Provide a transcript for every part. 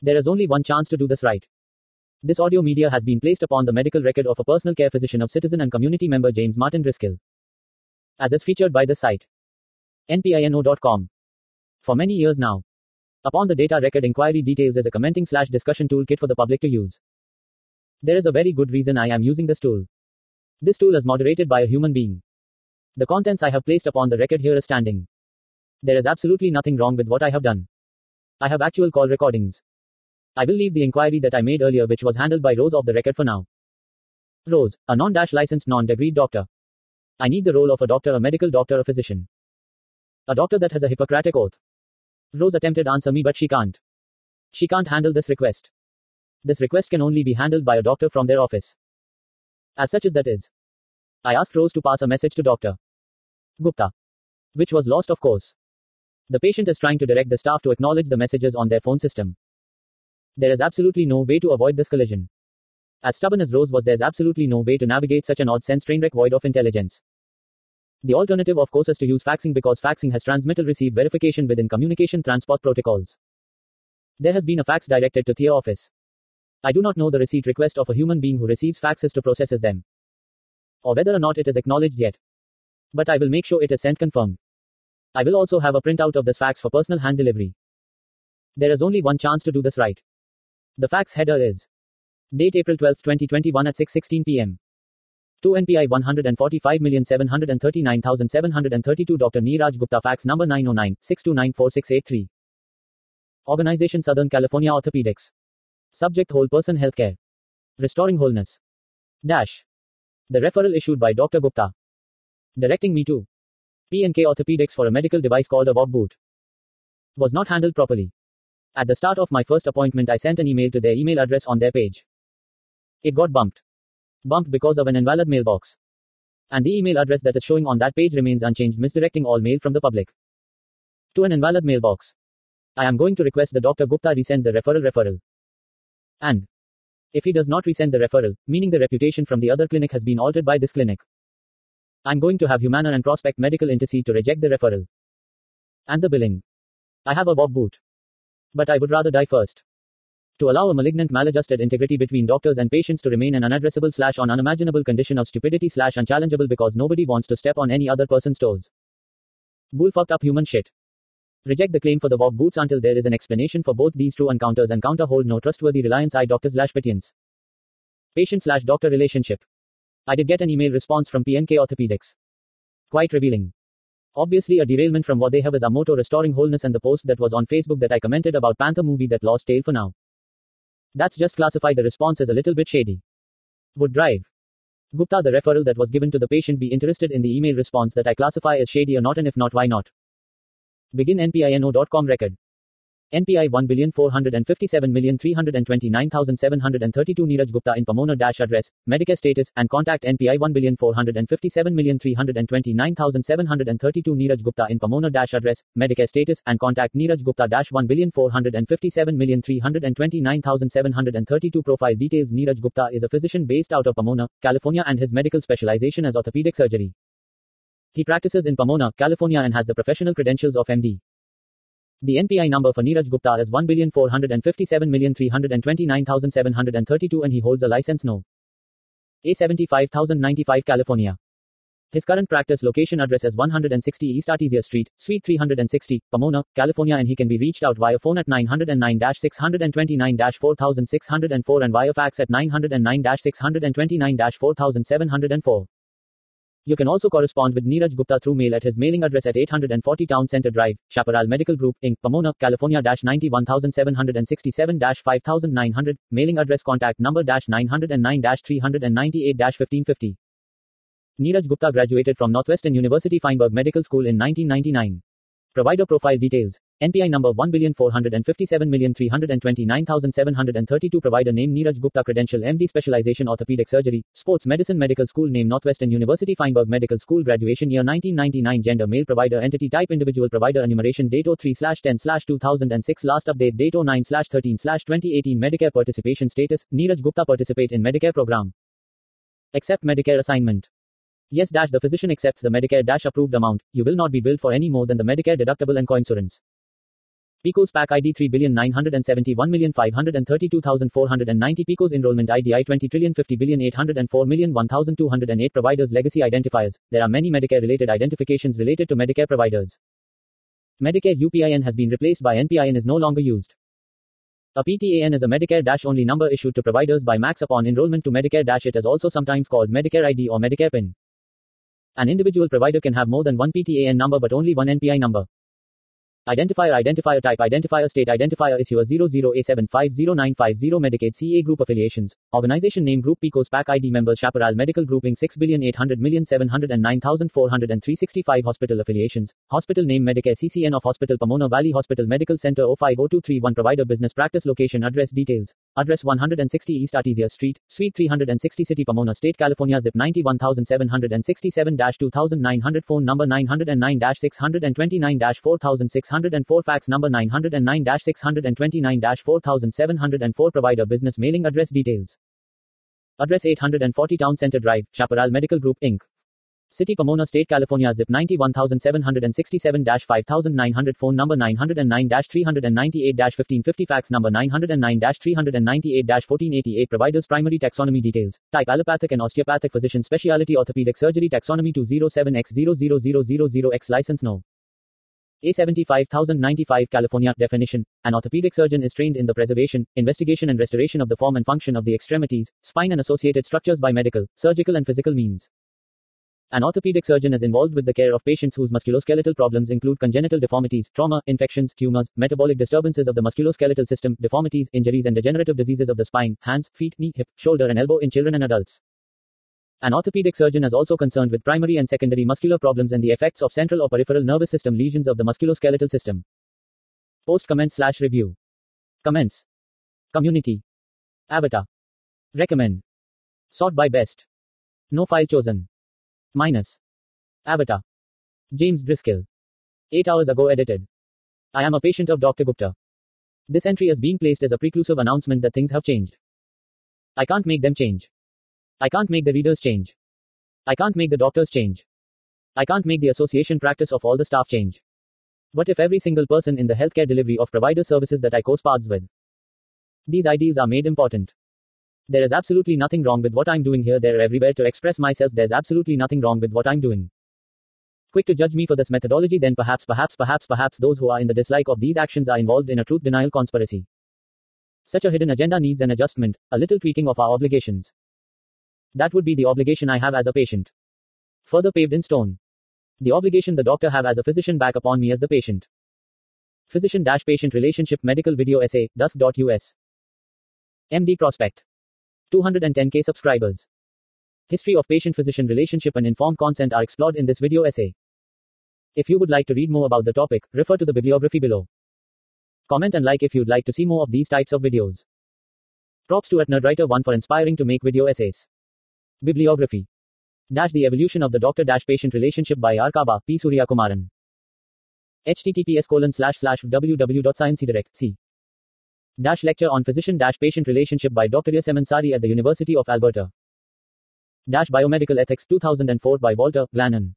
There is only one chance to do this right. This audio media has been placed upon the medical record of a personal care physician of citizen and community member James Martin Driscoll, as is featured by the site npino.com. For many years now. Upon the data record inquiry details is a commenting/discussion toolkit for the public to use. There is a very good reason I am using this tool. This tool is moderated by a human being. The contents I have placed upon the record here is standing. There is absolutely nothing wrong with what I have done. I have actual call recordings. I will leave the inquiry that I made earlier, which was handled by Rose, off the record for now. Rose, a non-licensed, non-degreed doctor. I need the role of a doctor, a medical doctor, a physician. A doctor that has a Hippocratic oath. Rose attempted answer me, but she can't. She can't handle this request. This request can only be handled by a doctor from their office. As such as that is. I asked Rose to pass a message to Dr. Gupta. Which was lost, of course. The patient is trying to direct the staff to acknowledge the messages on their phone system. There is absolutely no way to avoid this collision. As stubborn as Rose was, there's absolutely no way to navigate such an odd-sense train wreck void of intelligence. The alternative, of course, is to use faxing, because faxing has transmittal-receive verification within communication transport protocols. There has been a fax directed to their office. I do not know the receipt request of a human being who receives faxes to processes them, or whether or not it is acknowledged yet. But I will make sure it is sent confirmed. I will also have a printout of this fax for personal hand delivery. There is only one chance to do this right. The fax header is date April 12, 2021 at 6:16 p.m. to NPI 145,739,732 Dr. Neeraj Gupta, fax number 909-629-4683. Organization Southern California Orthopedics. Subject: whole person healthcare. Restoring wholeness. Dash. The referral issued by Dr. Gupta, directing me to P&K Orthopedics for a medical device called a walk boot, was not handled properly. At the start of my first appointment, I sent an email to their email address on their page. It got bumped. Bumped because of an invalid mailbox. And the email address that is showing on that page remains unchanged, misdirecting all mail from the public to an invalid mailbox. I am going to request the Dr. Gupta resend the referral. And if he does not resend the referral, meaning the reputation from the other clinic has been altered by this clinic, I'm going to have Humana and Prospect Medical intercede to reject the referral and the billing. I have a walk boot, but I would rather die first. To allow a malignant, maladjusted integrity between doctors and patients to remain an unaddressable / unimaginable condition of stupidity / unchallengeable because nobody wants to step on any other person's toes. Bull fucked up human shit. Reject the claim for the walk boots until there is an explanation for both these true encounters and counter hold no trustworthy reliance I doctors / patients. Patient / doctor relationship. I did get an email response from P&K Orthopedics. Quite revealing. Obviously a derailment from what they have as a motto, restoring wholeness, and the post that was on Facebook that I commented about Panther movie that lost tail for now. That's just classify the response as a little bit shady. Would drive Gupta, the referral that was given to the patient, be interested in the email response that I classify as shady or not, and if not, why not? Begin npino.com record. NPI 1,457,329,732 Neeraj Gupta in Pomona - address, Medicare status, and contact NPI 1,457,329,732 Neeraj Gupta in Pomona - address, Medicare status, and contact Neeraj Gupta - 1,457,329,732 Profile details. Neeraj Gupta is a physician based out of Pomona, California, and his medical specialization is orthopedic surgery. He practices in Pomona, California, and has the professional credentials of MD. The NPI number for Neeraj Gupta is 1,457,329,732 and he holds a license No. A75095, California. His current practice location address is 160 East Artesia Street, Suite 360, Pomona, California, and he can be reached out via phone at 909-629-4604 and via fax at 909-629-4704. You can also correspond with Neeraj Gupta through mail at his mailing address at 840 Town Center Drive, Chaparral Medical Group, Inc., Pomona, California - 91767-5900, mailing address contact number -909-398-1550. Neeraj Gupta graduated from Northwestern University Feinberg Medical School in 1999. Provider profile details. NPI number 1,457,329,732 Provider name Neeraj Gupta Credential MD Specialization Orthopedic Surgery, Sports Medicine Medical School name Northwestern University Feinberg Medical School Graduation year 1999 Gender male Provider Entity type Individual Provider Enumeration date 03/10/2006 Last update date 09/13/2018 Medicare Participation status Neeraj Gupta participate in Medicare program. Accept Medicare assignment. Yes - the physician accepts the Medicare - approved amount. You will not be billed for any more than the Medicare deductible and coinsurance. PICO's PAC ID 3,971,532,490 PICO's enrollment ID I 20,50,804,001,208 providers legacy identifiers. There are many Medicare related identifications related to Medicare providers. Medicare UPIN has been replaced by NPIN is no longer used. A PTAN is a Medicare-only number issued to providers by MACs upon enrollment to Medicare. It is also sometimes called Medicare ID or Medicare PIN. An individual provider can have more than one PTAN number but only one NPI number. Identifier type identifier state identifier issuer 00A750950 Medicaid CA group affiliations organization name group PICO's PAC ID members Chaparral Medical Group Inc 6,800,709,403.65 hospital affiliations hospital name Medicare CCN of Hospital Pomona Valley Hospital Medical Center 050231 provider business practice location address details address 160 East Artesia Street Suite 360 City Pomona State California zip 91,767-2900 phone number 909-629-4604 fax number 909-629-4704 provider business mailing address details. Address 840 Town Center Drive, Chaparral Medical Group Inc. City Pomona State California zip 91,767-5900 phone number 909-398-1550 fax number 909-398-1488 providers primary taxonomy details type allopathic and osteopathic physician specialty orthopedic surgery taxonomy 207X00000X license no. A75095 California definition. An orthopedic surgeon is trained in the preservation, investigation and restoration of the form and function of the extremities, spine and associated structures by medical, surgical and physical means. An orthopedic surgeon is involved with the care of patients whose musculoskeletal problems include congenital deformities, trauma, infections, tumors, metabolic disturbances of the musculoskeletal system, deformities, injuries and degenerative diseases of the spine, hands, feet, knee, hip, shoulder and elbow in children and adults. An orthopedic surgeon is also concerned with primary and secondary muscular problems and the effects of central or peripheral nervous system lesions of the musculoskeletal system. Post comments/review. Comments. Community. Avatar. Recommend. Sort by best. No file chosen. Minus. Avatar. James Driscoll. 8 hours ago edited. I am a patient of Dr. Gupta. This entry is being placed as a preclusive announcement that things have changed. I can't make them change. I can't make the readers change. I can't make the doctors change. I can't make the association practice of all the staff change. But if every single person in the healthcare delivery of provider services that I cross paths with, these ideals are made important. There is absolutely nothing wrong with what I'm doing here. They're everywhere to express myself. There's absolutely nothing wrong with what I'm doing. Quick to judge me for this methodology, then perhaps those who are in the dislike of these actions are involved in a truth denial conspiracy. Such a hidden agenda needs an adjustment, a little tweaking of our obligations. That would be the obligation I have as a patient. Further paved in stone. The obligation the doctor have as a physician back upon me as the patient. Physician-patient relationship medical video essay, dus.us. MD Prospect. 210K subscribers. History of patient-physician relationship and informed consent are explored in this video essay. If you would like to read more about the topic, refer to the bibliography below. Comment and like if you'd like to see more of these types of videos. Props to @nerdwriter1 for inspiring to make video essays. Bibliography. The Evolution of the Doctor-Patient Relationship by R. Kaba, P. Suryakumaran. https://www.sciencedirect.c. Lecture on Physician-Patient Relationship by Dr. S. M. Ansari at the University of Alberta. Biomedical Ethics 2004 by Walter Glannon.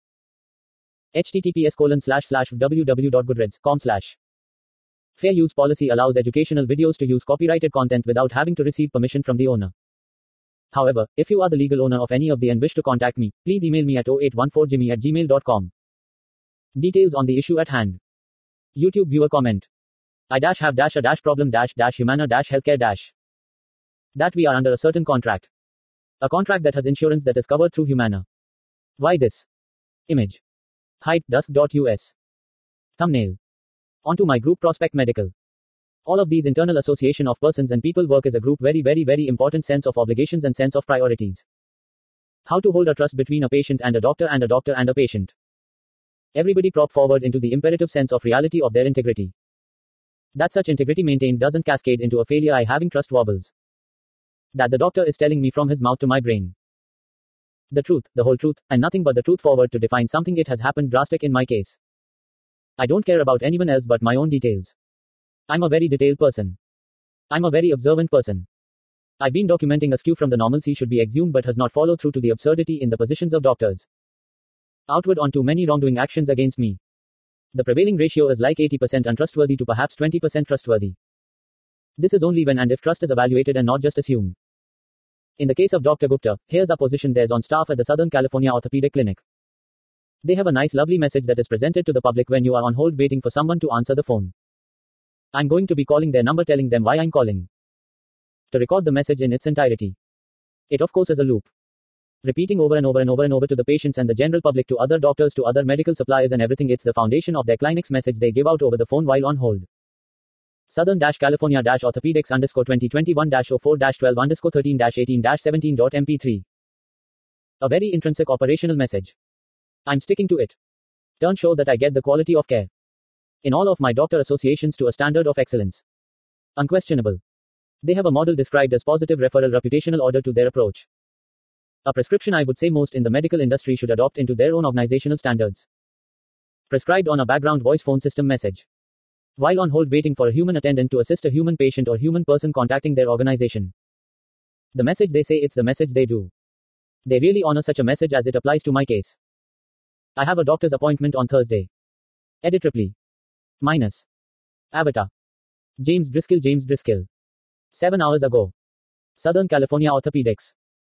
https://www.goodreads.com/ Fair use policy allows educational videos to use copyrighted content without having to receive permission from the owner. However, if you are the legal owner of any of the and wish to contact me, please email me at 0814jimmy@gmail.com. Details on the issue at hand. YouTube viewer comment. I-have-a-problem-humana-healthcare- that we are under a certain contract. A contract that has insurance that is covered through Humana. Why this? Image. Height, dus.us. Thumbnail. Onto my group Prospect Medical. All of these internal association of persons and people work as a group very important sense of obligations and sense of priorities. How to hold a trust between a patient and a doctor and a doctor and a patient. Everybody prop forward into the imperative sense of reality of their integrity. That such integrity maintained doesn't cascade into a failure I having trust wobbles. That the doctor is telling me from his mouth to my brain. The truth, the whole truth, and nothing but the truth forward to define something it has happened drastic in my case. I don't care about anyone else but my own details. I'm a very detailed person. I'm a very observant person. I've been documenting a skew from the normalcy should be exhumed but has not followed through to the absurdity in the positions of doctors. Outward on too many wrongdoing actions against me. The prevailing ratio is like 80% untrustworthy to perhaps 20% trustworthy. This is only when and if trust is evaluated and not just assumed. In the case of Dr. Gupta, here's our position. There's on staff at the Southern California Orthopedic Clinic. They have a nice lovely message that is presented to the public when you are on hold waiting for someone to answer the phone. I'm going to be calling their number, telling them why I'm calling. To record the message in its entirety. It of course is a loop. Repeating over and over and over and over to the patients and the general public, to other doctors, to other medical suppliers and everything. It's the foundation of their clinic's message they give out over the phone while on hold. Southern-California-Orthopedics_2021-04-12-13-18-17.mp3. A very intrinsic operational message. I'm sticking to it. Turn sure that I get the quality of care in all of my doctor associations to a standard of excellence. Unquestionable. They have a model described as positive referral reputational order to their approach. A prescription I would say most in the medical industry should adopt into their own organizational standards. Prescribed on a background voice phone system message. While on hold waiting for a human attendant to assist a human patient or human person contacting their organization. The message they say, it's the message they do. They really honor such a message as it applies to my case. I have a doctor's appointment on Thursday. Edit Ripley. Minus. Avatar. James Driscoll. 7 hours ago. Southern California Orthopedics.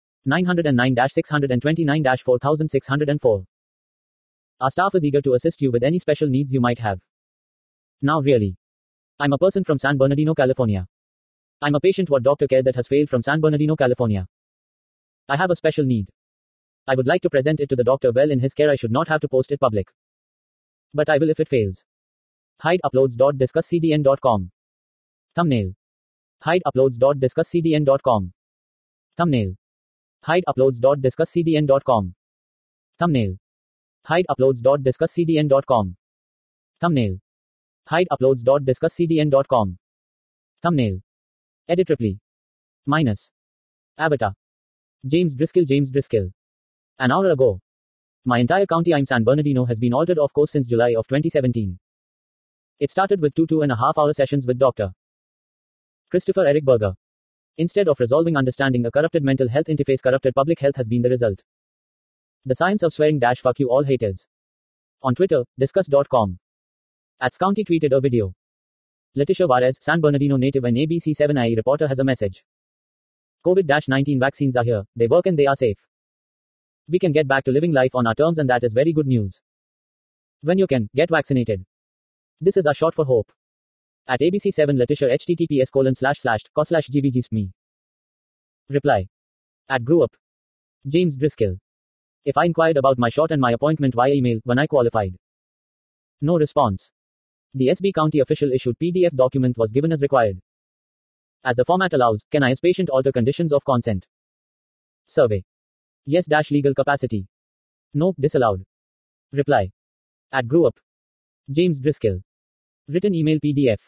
909-629-4604. Our staff is eager to assist you with any special needs you might have. Now really. I'm a person from San Bernardino, California. I'm a patient with doctor care that has failed from San Bernardino, California. I have a special need. I would like to present it to the doctor well in his care. I should not have to post it public. But I will if it fails. Hide uploads.discusscdn.com. Thumbnail. Hide uploads.discusscdn.com. Thumbnail. Hide uploads.discusscdn.com. Thumbnail. Hide uploads.discusscdn.com. Thumbnail. Hide uploads.discusscdn.com. Thumbnail. Edit Ripley. Minus. Avatar. James Driscoll. An hour ago. My entire county, I'm San Bernardino, has been altered of course since July of 2017. It started with 2.5-hour sessions with Dr. Christopher Eric Berger. Instead of resolving understanding a corrupted mental health interface, corrupted public health has been the result. The science of swearing - fuck you all haters. On Twitter, discuss.com. @County tweeted a video. Leticia Juarez, San Bernardino native and ABC7IE reporter, has a message. COVID-19 vaccines are here, they work and they are safe. We can get back to living life on our terms, and that is very good news. When you can, get vaccinated. This is our shot for hope. At ABC7 Leticia https://co/gvgsme. Reply. At grew up. James Driscoll. If I inquired about my shot and my appointment via email when I qualified. No response. The SB County official issued PDF document was given as required. As the format allows, can I as patient alter conditions of consent? Survey. Yes - legal capacity. No, disallowed. Reply. At grew up. James Driscoll. Written email PDF.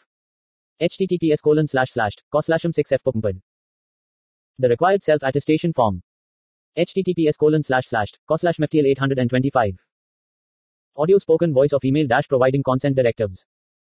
https://co/6fpumped. The required self-attestation form. https://co/mftl825. Audio spoken voice of email - providing consent directives.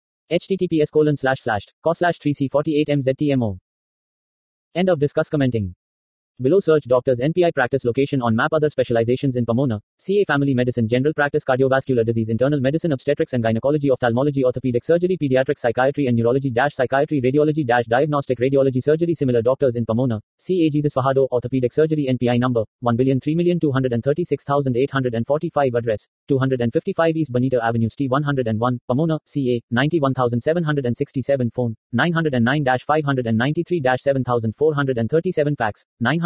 https://co/3c48mztmo. End of discuss commenting. Below search doctors NPI practice location on map other specializations in Pomona, CA family medicine general practice cardiovascular disease internal medicine obstetrics and gynecology ophthalmology orthopedic surgery pediatrics psychiatry and neurology - psychiatry radiology - diagnostic radiology surgery similar doctors in Pomona, CA Jesus Fajardo orthopedic surgery NPI number 1,03,236,845 address 255 East Bonita Avenue St 101 Pomona, CA 91,767 phone 909-593-7437 fax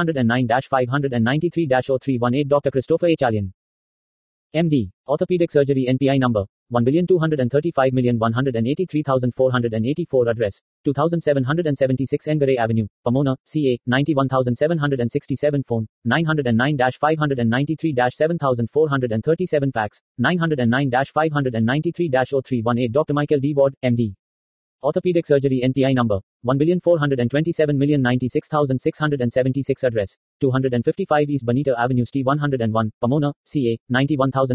909-593-0318 Dr. Christopher H. Allen. MD. Orthopedic Surgery NPI number 1,235,183,484 address 2,776 Engaray Avenue, Pomona, CA 91,767 phone 909-593-7437 fax 909-593-0318 Dr. Michael D. Ward, MD. Orthopedic Surgery NPI number 1,427,096,676 address 255 East Bonita Avenue St 101 Pomona, CA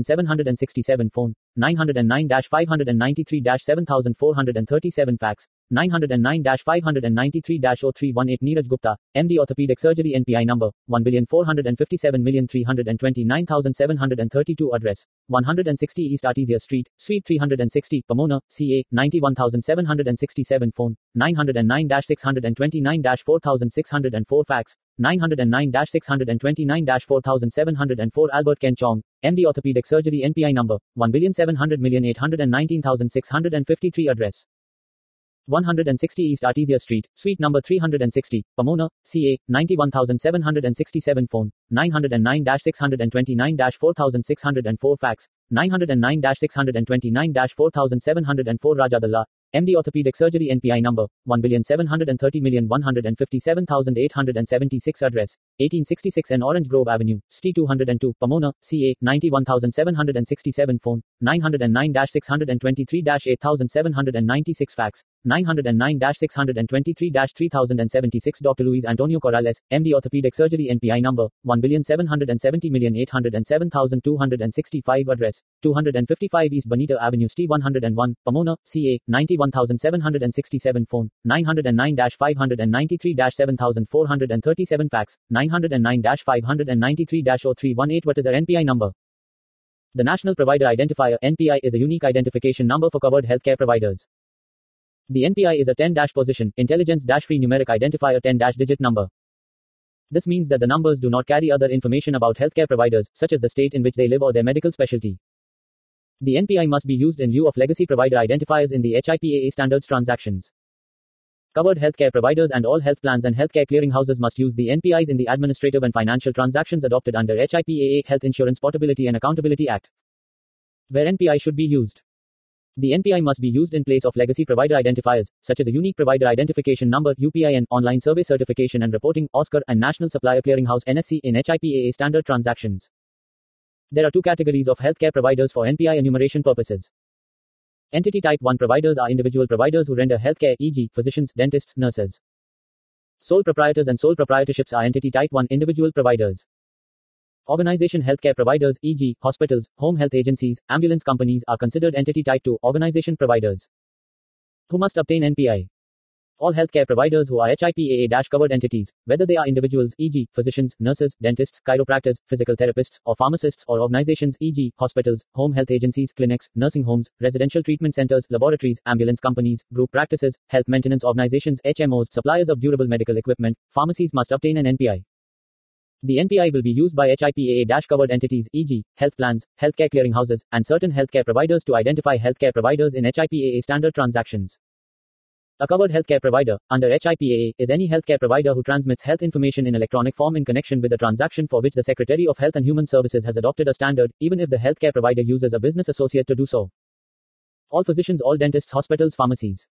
91,767 phone 909-593-7437 fax 909-593-0318 Neeraj Gupta, MD Orthopedic Surgery NPI number, 1,457,329,732 Address, 160 East Artesia Street, Suite 360, Pomona, CA, 91,767 Phone, 909-629-4604 Fax, 909-629-4704 Albert Ken Chong, MD Orthopedic Surgery NPI number, 1,700,819,653 Address, 160 East Artesia Street, Suite number 360, Pomona, CA, 91,767 Phone, 909-629-4604 Fax, 909-629-4704 Rajadallah, MD Orthopedic Surgery NPI number, 1,730,157,876 Address, 1866 N Orange Grove Avenue, ST 202, Pomona, CA, 91,767 Phone, 909-623-8796 Fax, 909-623-3076 Dr. Luis Antonio Corrales, MD Orthopedic Surgery NPI number, 1,770,807,265 Address, 255 East Bonita Avenue ST 101, Pomona, CA, 91,767 Phone, 909-593-7437 Fax, 909-593-0318 What is our NPI number? The National Provider Identifier NPI is a unique identification number for covered healthcare providers. The NPI is a 10-position, intelligence-free numeric identifier 10-digit number. This means that the numbers do not carry other information about healthcare providers, such as the state in which they live or their medical specialty. The NPI must be used in lieu of legacy provider identifiers in the HIPAA standards transactions. Covered healthcare providers and all health plans and healthcare clearinghouses must use the NPIs in the administrative and financial transactions adopted under HIPAA Health Insurance Portability and Accountability Act. Where NPI should be used. The NPI must be used in place of legacy provider identifiers, such as a Unique Provider Identification Number UPIN, Online Survey Certification and Reporting OSCR, and National Supplier Clearinghouse NSC in HIPAA standard transactions. There are two categories of healthcare providers for NPI enumeration purposes. Entity Type 1 providers are individual providers who render healthcare, e.g., physicians, dentists, nurses. Sole proprietors and sole proprietorships are Entity Type 1 individual providers. Organization healthcare providers, e.g., hospitals, home health agencies, ambulance companies are considered Entity Type 2 organization providers. Who must obtain NPI? All healthcare providers who are HIPAA-covered entities, whether they are individuals, e.g., physicians, nurses, dentists, chiropractors, physical therapists, or pharmacists, or organizations, e.g., hospitals, home health agencies, clinics, nursing homes, residential treatment centers, laboratories, ambulance companies, group practices, health maintenance organizations, HMOs, suppliers of durable medical equipment, pharmacies must obtain an NPI. The NPI will be used by HIPAA-covered entities, e.g., health plans, healthcare clearinghouses, and certain healthcare providers to identify healthcare providers in HIPAA standard transactions. A covered healthcare provider, under HIPAA, is any healthcare provider who transmits health information in electronic form in connection with a transaction for which the Secretary of Health and Human Services has adopted a standard, even if the healthcare provider uses a business associate to do so. All physicians, all dentists, hospitals, pharmacies.